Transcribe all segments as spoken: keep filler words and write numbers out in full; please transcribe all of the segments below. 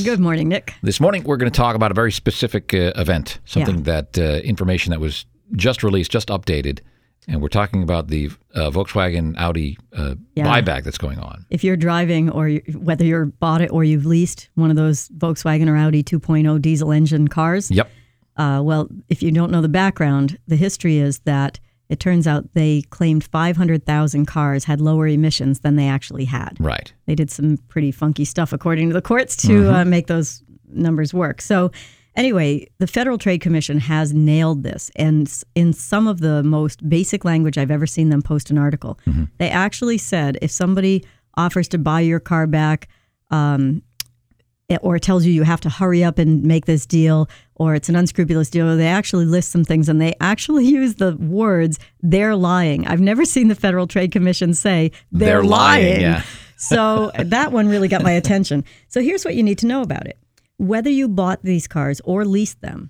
Good morning, Nick. This morning, we're going to talk about a very specific uh, event, something Yeah. that uh, information that was just released, just updated. And we're talking about the uh, Volkswagen Audi uh, Yeah. buyback that's going on. If you're driving, or you, whether you're bought it or you've leased one of those Volkswagen or Audi two point oh diesel engine cars, Yep. uh, well, if you don't know the background, the history is that it turns out they claimed five hundred thousand cars had lower emissions than they actually had. Right. They did some pretty funky stuff, according to the courts, to Mm-hmm. uh, make those numbers work. So anyway, the Federal Trade Commission has nailed this. And s- in some of the most basic language I've ever seen them post an article, Mm-hmm. they actually said if somebody offers to buy your car back, um, it- or tells you you have to hurry up and make this deal, or it's an unscrupulous deal, they actually list some things, and they actually use the words, they're lying. I've never seen the Federal Trade Commission say, they're, They're lying, lying. yeah. So that one really got my attention. So here's what you need to know about it. Whether you bought these cars or leased them,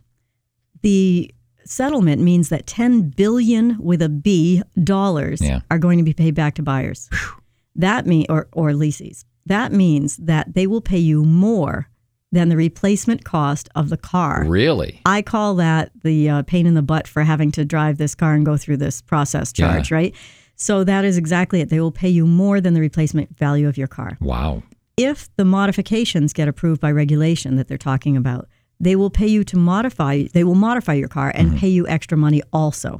the settlement means that ten billion with a B dollars Yeah. are going to be paid back to buyers. That mean or or leases. That means that they will pay you more than the replacement cost of the car. Really? I call that the uh, pain in the butt for having to drive this car and go through this process charge, Yeah. right? So that is exactly it. They will pay you more than the replacement value of your car. Wow. If the modifications get approved by regulation that they're talking about, they will pay you to modify, they will modify your car and Mm-hmm. pay you extra money also.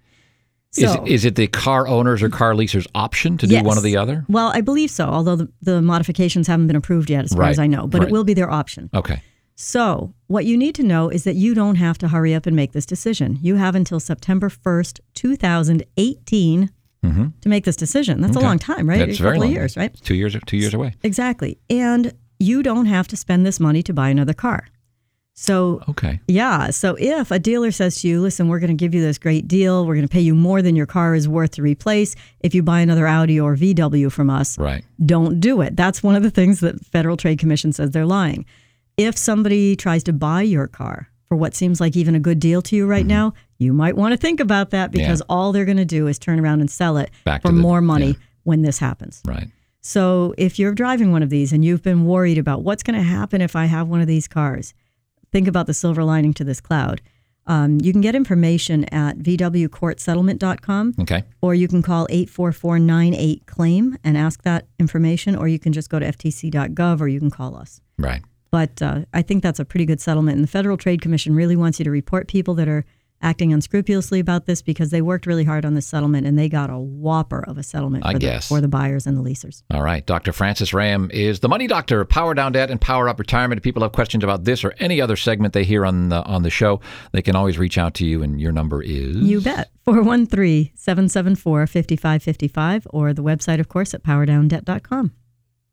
So, is, is it the car owners or car leasers' option to do yes. one or the other? Well, I believe so, although the, the modifications haven't been approved yet as far Right, as I know, but right. it will be their option. Okay. So what you need to know is that you don't have to hurry up and make this decision. You have until September first, two thousand eighteen Mm-hmm. to make this decision. That's Okay. a long time, right? That's a very couple long. of years, right? Two years, two years away. Exactly. And you don't have to spend this money to buy another car. So Okay. yeah. So if a dealer says to you, listen, we're going to give you this great deal. We're going to pay you more than your car is worth to replace if you buy another Audi or V W from us. Right. Don't do it. That's one of the things that Federal Trade Commission says they're lying. If somebody tries to buy your car for what seems like even a good deal to you right Mm-hmm. now, you might want to think about that because Yeah. all they're going to do is turn around and sell it Back for to the- more money yeah. when this happens. Right. So if you're driving one of these and you've been worried about what's going to happen if I have one of these cars, think about the silver lining to this cloud. Um, you can get information at v w court settlement dot com, Okay. or you can call eight four four nine eight claim and ask that information, or you can just go to f t c dot gov, or you can call us. Right. But uh, I think that's a pretty good settlement. And the Federal Trade Commission really wants you to report people that are acting unscrupulously about this because they worked really hard on this settlement and they got a whopper of a settlement for, I the, guess. for the buyers and the leasers. All right. Doctor Francis Ram is the Money Doctor, Power Down Debt and Power Up Retirement. If people have questions about this or any other segment they hear on the, on the show, they can always reach out to you, and your number is? You bet. four one three, seven seven four, five five five five, or the website, of course, at power down debt dot com.